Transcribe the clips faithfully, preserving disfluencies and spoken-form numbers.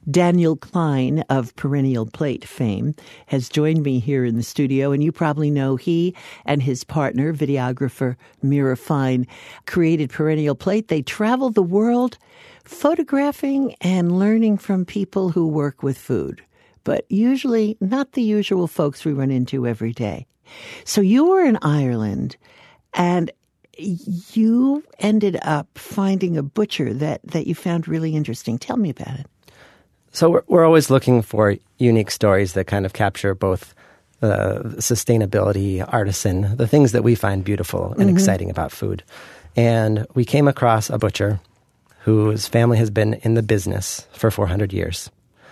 Daniel Klein of Perennial Plate fame has joined me here in the studio, and you probably know he and his partner, videographer Mira Fine, created Perennial Plate. They travel the world photographing and learning from people who work with food, but usually not the usual folks we run into every day. So you were in Ireland, and you ended up finding a butcher that, that you found really interesting. Tell me about it. So we're, we're always looking for unique stories that kind of capture both uh, sustainability, artisan, the things that we find beautiful and mm-hmm. exciting about food. And we came across a butcher whose family has been in the business for four hundred years.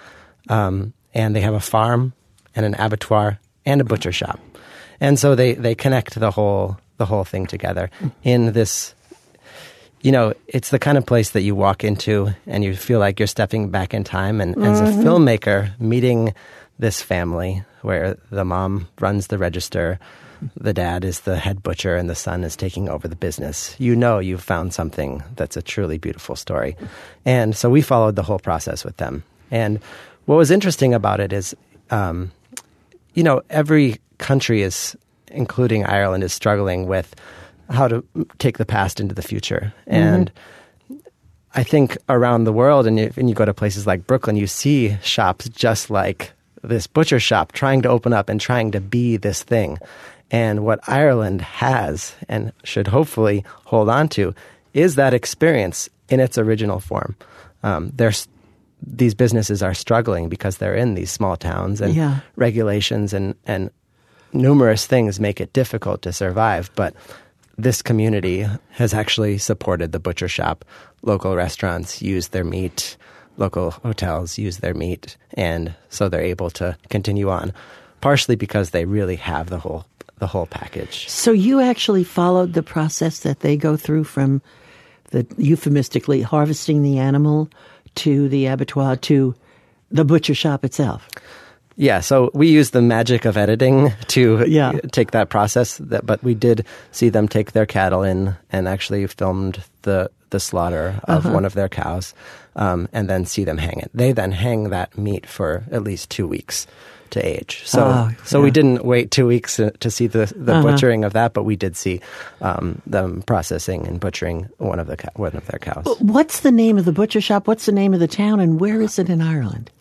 Um, and they have a farm and an abattoir and a butcher shop. And so they, they connect the whole the whole thing together in this, you know, it's the kind of place that you walk into and you feel like you're stepping back in time. And mm-hmm. as a filmmaker, meeting this family where the mom runs the register, the dad is the head butcher, and the son is taking over the business, you know you've found something that's a truly beautiful story. And so we followed the whole process with them. And what was interesting about it is, um, you know, every country is, including Ireland, is struggling with how to take the past into the future. Mm-hmm. And I think around the world, and you, and you go to places like Brooklyn, you see shops just like this butcher shop trying to open up and trying to be this thing. And what Ireland has and should hopefully hold on to is that experience in its original form. Um, there's these businesses are struggling because they're in these small towns, and yeah. regulations and, and numerous things make it difficult to survive. But this community has actually supported the butcher shop. Local restaurants use their meat. Local hotels use their meat. And so they're able to continue on, partially because they really have the whole the whole package. So you actually followed the process that they go through, from the euphemistically harvesting the animal to the abattoir to the butcher shop itself. Yeah, so we use the magic of editing to yeah. take that process, that, but we did see them take their cattle in and actually filmed the, the slaughter of uh-huh. one of their cows, um, and then see them hang it. They then hang that meat for at least two weeks to age. So oh, so yeah. we didn't wait two weeks to see the, the uh-huh. butchering of that, but we did see um, them processing and butchering one of the one of their cows. What's the name of the butcher shop? What's the name of the town? And where is it in Ireland?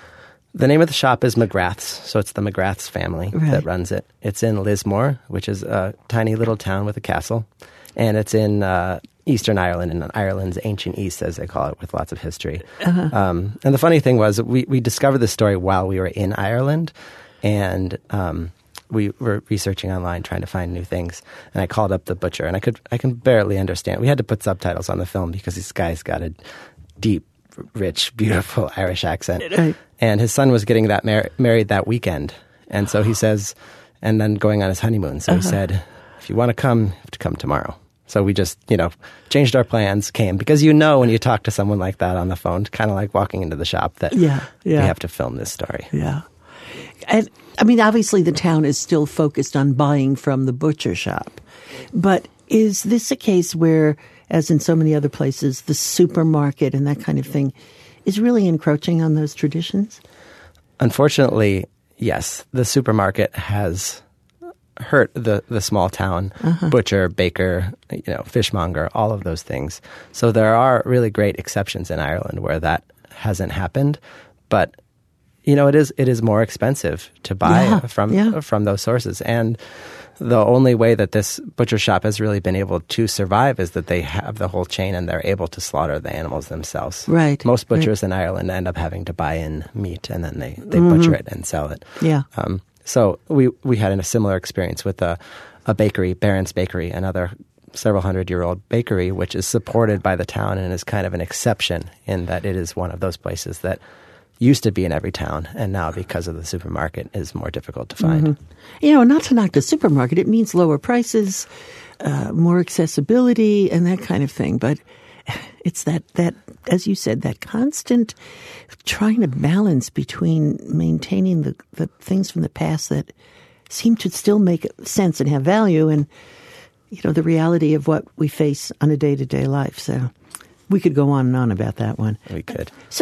The name of the shop is McGrath's, so it's the McGrath's family right. that runs it. It's in Lismore, which is a tiny little town with a castle, and it's in uh, Eastern Ireland, in Ireland's ancient East, as they call it, with lots of history. Uh-huh. Um, and the funny thing was, we, we discovered the story while we were in Ireland, and um, we were researching online, trying to find new things. And I called up the butcher, and I could I can barely understand. We had to put subtitles on the film because this guy's got a deep, rich, beautiful Irish accent. Right. And his son was getting that mar- married that weekend. And so he says, and then going on his honeymoon. So uh-huh. he said, if you want to come, you have to come tomorrow. So we just, you know, changed our plans, came. Because you know when you talk to someone like that on the phone, kind of like walking into the shop, that yeah, yeah. we have to film this story. Yeah. And, I mean, obviously the town is still focused on buying from the butcher shop. But is this a case where, as in so many other places, the supermarket and that kind of thing is really encroaching on those traditions? Unfortunately, yes. The supermarket has hurt the, the small town uh-huh. butcher, baker, you know, fishmonger, all of those things. So there are really great exceptions in Ireland where that hasn't happened. But, you know, it is it is more expensive to buy yeah, from yeah. from those sources. And the only way that this butcher shop has really been able to survive is that they have the whole chain and they're able to slaughter the animals themselves. Right. Most butchers right. in Ireland end up having to buy in meat and then they, they mm-hmm. butcher it and sell it. Yeah. Um, so we, we had a similar experience with a, a bakery, Barron's Bakery, another several hundred year old bakery, which is supported by the town and is kind of an exception in that it is one of those places that used to be in every town, and now because of the supermarket is more difficult to find. Mm-hmm. You know, not to knock the supermarket, it means lower prices, uh, more accessibility, and that kind of thing. But it's that, that, as you said, that constant trying to balance between maintaining the, the things from the past that seem to still make sense and have value, and, you know, the reality of what we face on a day-to-day life. So we could go on and on about that one. We could. So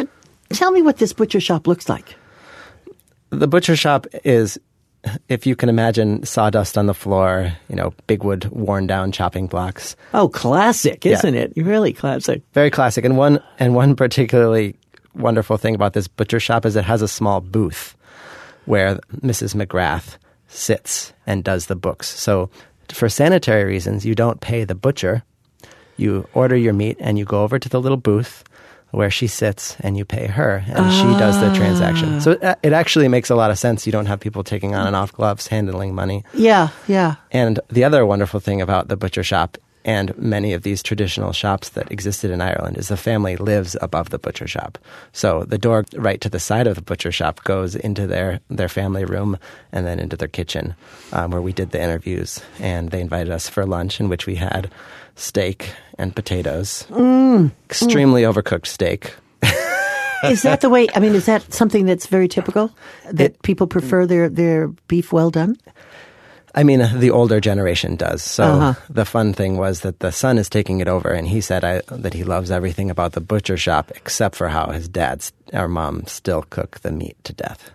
Tell me what this butcher shop looks like. The butcher shop is, if you can imagine, sawdust on the floor, you know, big wood, worn down chopping blocks. Oh, classic, isn't Yeah. it? Really classic. Very classic. And one and one particularly wonderful thing about this butcher shop is it has a small booth where Missus McGrath sits and does the books. So for sanitary reasons, you don't pay the butcher. You order your meat and you go over to the little booth where she sits and you pay her, and ah. she does the transaction. So it, it actually makes a lot of sense. You don't have people taking on and off gloves, handling money. Yeah, yeah. And the other wonderful thing about the butcher shop and many of these traditional shops that existed in Ireland is the family lives above the butcher shop. So the door right to the side of the butcher shop goes into their, their family room and then into their kitchen, um, where we did the interviews. And they invited us for lunch, in which we had steak and potatoes. Mm. Extremely mm. overcooked steak. Is that the way, I mean, is that something that's very typical? That it, people prefer their, their beef well done? I mean, the older generation does. So uh-huh. the fun thing was that the son is taking it over, and he said I, that he loves everything about the butcher shop except for how his dad or mom still cook the meat to death.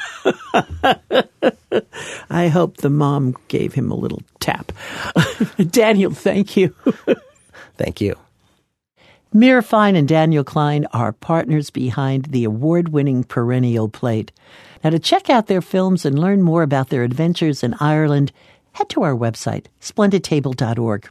I hope the mom gave him a little tap. Daniel, thank you. Thank you. Mira Fine and Daniel Klein are partners behind the award-winning Perennial Plate. Now, to check out their films and learn more about their adventures in Ireland, head to our website, splendid table dot org.